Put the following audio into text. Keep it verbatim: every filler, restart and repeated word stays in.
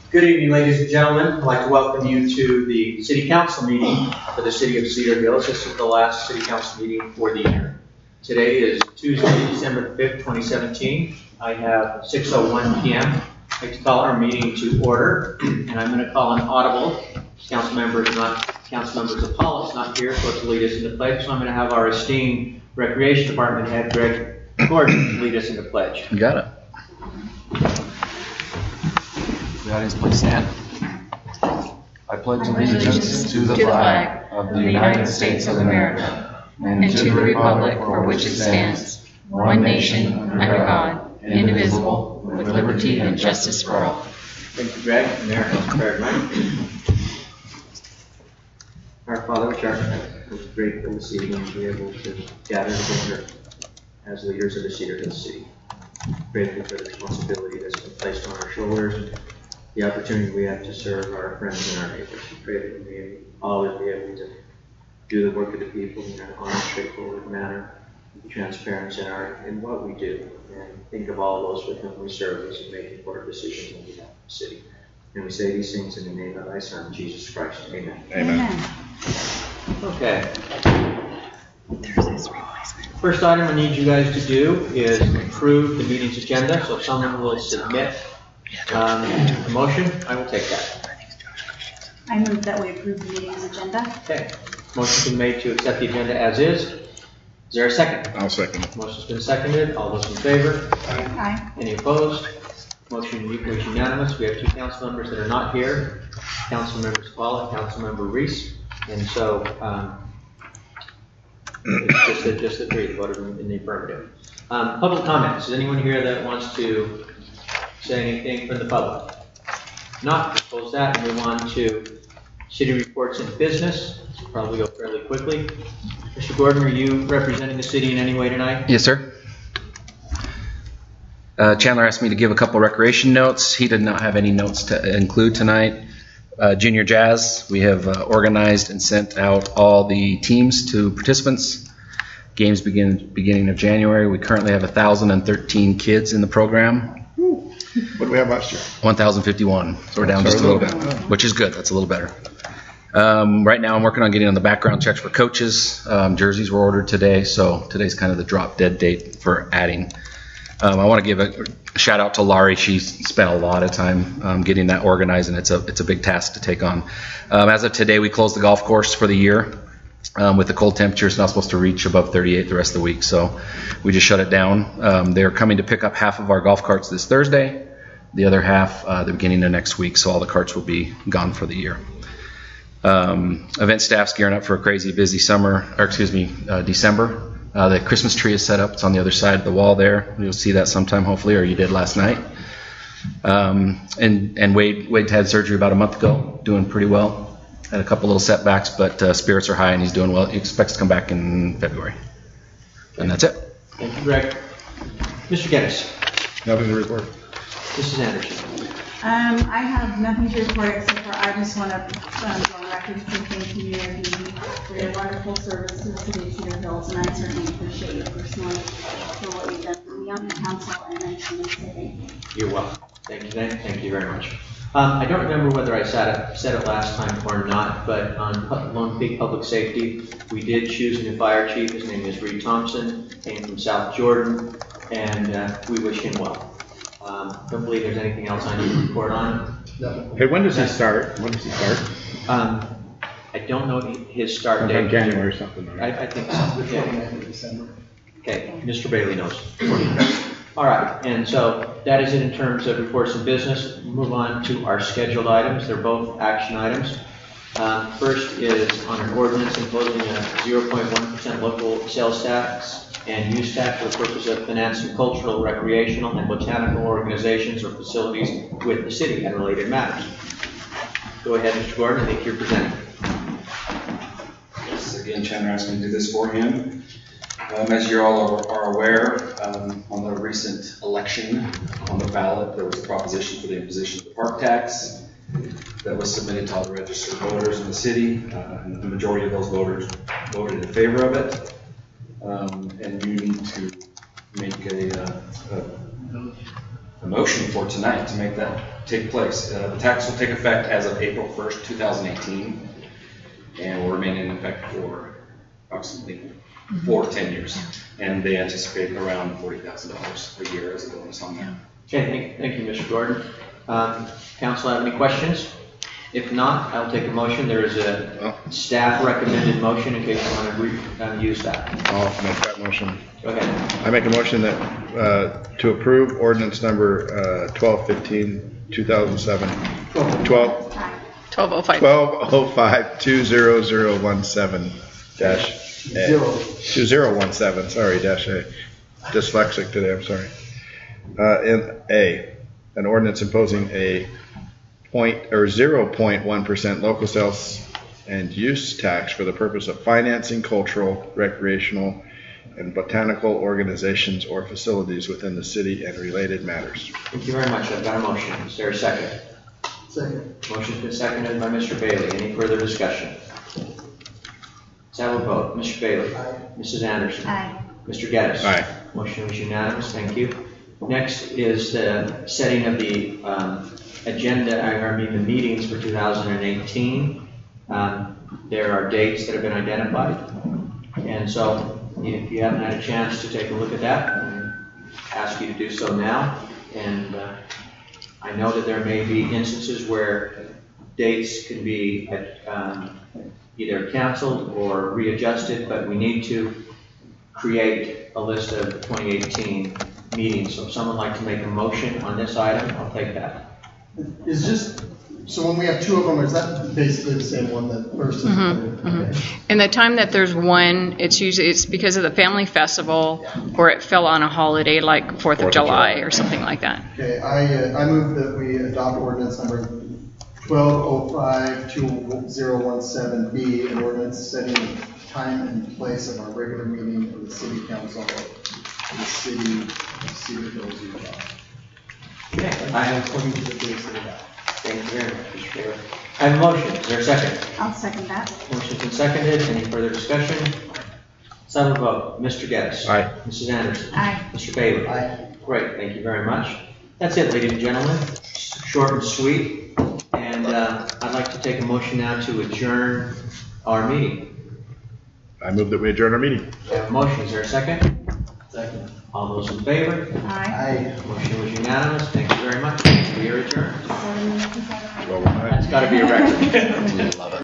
Good evening, ladies and gentlemen. I'd like to welcome you to the City Council meeting for the City of Cedar Hills. This is the last City Council meeting for the year. Today is Tuesday, December fifth, twenty seventeen. I have six oh one p m I'd like to call our meeting to order, and I'm going to call an audible. Council members not Council members Apollo is not here, so to lead us into pledge. So I'm going to have our esteemed Recreation Department head, Greg Gordon, lead us into pledge. You got it. The audience, please stand. I pledge allegiance to the flag of the United States of America and to the republic for which it stands, one nation, under God, indivisible, with liberty and justice for all. Thank you, Greg. Mayor has prepared mine. Our Father, which art in heaven, we're grateful this evening to be able to gather together as leaders of the Cedar Hills City. Grateful for the responsibility that's been placed on our shoulders, the opportunity we have to serve our friends and our neighbors. We pray that we may always be able to do the work of the people in an honest, straightforward manner, be transparent in our in what we do, and think of all those with whom we serve as we make important decisions on behalf of the city. And we say these things in the name of thy Son, Jesus Christ. Amen. Amen. Okay. First item I need you guys to do is approve the meeting's agenda. So if someone will submit um, a motion, I will take that. I move that we approve the meeting's agenda. Okay. Motion's been made to accept the agenda as is. Is there a second? I'll second it. Motion's been seconded. All those in favor? Aye. Any opposed? Motion was unanimous. We have two council members that are not here. Council members Paul and Council member Reese. And so um, it's just the, just the three voted in the affirmative. Um, public comments. Is anyone here that wants to say anything from the public? Not, we'll close that and move on to city reports and business. Probably go fairly quickly. Mister Gordon, are you representing the city in any way tonight? Yes, sir. Uh, Chandler asked me to give a couple recreation notes. He did not have any notes to include tonight. Uh, Junior Jazz, we have uh, organized and sent out all the teams to participants. Games begin beginning of January. We currently have one thousand thirteen kids in the program. What did we have last year? one thousand fifty-one. So we're down just a little bit, which is good. That's a little better. Um, right now I'm working on getting on the background checks for coaches. Um, jerseys were ordered today, so today's kind of the drop dead date for adding. Um, I want to give a shout out to Laurie. She spent a lot of time um, getting that organized, and it's a it's a big task to take on. Um, as of today, we closed the golf course for the year. Um, with the cold temperatures, not supposed to reach above thirty-eight the rest of the week, so we just shut it down. Um, they're coming to pick up half of our golf carts this Thursday, the other half uh, the beginning of next week, so all the carts will be gone for the year. Um, event staff's gearing up for a crazy busy summer, or excuse me, uh, December. Uh, the Christmas tree is set up. It's on the other side of the wall there. You'll see that sometime, hopefully, or you did last night. Um, and and Wade Wade had surgery about a month ago, doing pretty well. Had a couple little setbacks, but uh, spirits are high, and he's doing well. He expects to come back in February. And that's it. Thank you, Greg. Mister Geddes. Nothing to report. Missus Anderson. Um, I have nothing to report except for I just want to um, go on record to say thank you for your wonderful service to the city of Cedar Hills, and I certainly appreciate you personally for what you've done for me on the council, and I just want to say thank you. You're welcome. Thank you, thank, thank you very much. Um, I don't remember whether I said it, said it last time or not, but on Lone Peak Public Safety, we did choose a new fire chief. His name is Reed Thompson, came from South Jordan, and uh, we wish him well. Um, don't believe there's anything else I need to report on. Hey, when does he start? When does he start? Um, I don't know his start Sometime date. January or something. Right? I, I think so. Yeah. Okay, Mister Bailey knows. All right, and so that is it in terms of reports and business. We'll move on to our scheduled items. They're both action items. Um, first is on an ordinance imposing a zero point one percent local sales tax and use tax for the purpose of financing cultural, recreational, and botanical organizations or facilities with the city and related matters. Go ahead, Mister Gordon. I think you're presenting. Yes, again, Chandler asked me to do this for him. Um, as you all are, are aware, um, on the recent election on the ballot, there was a proposition for the imposition of the park tax that was submitted to all the registered voters in the city, uh, and the majority of those voters voted in favor of it. Um, and you need to make a, uh, a a motion for tonight to make that take place. Uh, The tax will take effect as of April first, two thousand eighteen, and will remain in effect for approximately four to ten years. And they anticipate around forty thousand dollars a year as a bonus on that. Okay, thank, thank you, Mister Gordon. Um, Council have any questions? If not, I'll take a motion. There is a staff recommended motion in case you want to re, uh, use that. I'll make that motion. Go ahead. I make a motion that, uh, to approve ordinance number, uh, twelve fifteen, two thousand seven. Twelve, twelve oh five. twelve oh five, two zero zero one seven dash A. Two zero one seven, sorry, dash A. Dyslexic today, I'm sorry. Uh, in A, an ordinance imposing a point or zero point one percent local sales and use tax for the purpose of financing cultural, recreational, and botanical organizations or facilities within the city and related matters. Thank you very much. I've got a motion. Is there a second? Second. Motion's been seconded by Mister Bailey. Any further discussion? Let's have a vote. Mister Bailey. Aye. Missus Anderson. Aye. Mister Geddes. Aye. Motion was unanimous. Thank you. Next is the setting of the um, agenda, I mean the meetings for two thousand eighteen. Um, there are dates that have been identified. And so if you haven't had a chance to take a look at that, I ask you to do so now. And uh, I know that there may be instances where dates can be um, either canceled or readjusted, but we need to create a list of twenty eighteen meetings. So if someone would like to make a motion on this item, I'll take that. Is just, so when we have two of them, is that basically the same one that first is? Okay. And the time that there's one, it's usually, it's because of the family festival or it fell on a holiday like Fourth of July or something like that. Okay, I, uh, I move that we adopt ordinance number twelve oh five, two zero one seven B, an ordinance setting the time and place of our regular meeting of the city council of the city of Cedar Hills, Utah. Okay, I have, According to the dates that we have. thank you very much, Mister Bailey. I have a motion. Is there a second? I'll second that. Motion's been seconded. Any further discussion? Let's have a vote. Mister Geddes. Aye. Missus Anderson. Aye. Mister Bailey. Aye. Great, thank you very much. That's it, ladies and gentlemen. Short and sweet. And uh, I'd like to take a motion now to adjourn our meeting. I move that we adjourn our meeting. I have a motion. Is there a second? Second. All those in favor? Aye. Aye. Motion was unanimous. Thank you very much. We are adjourned. Seven, seven. Well, aye. That's got to be a record. Love it.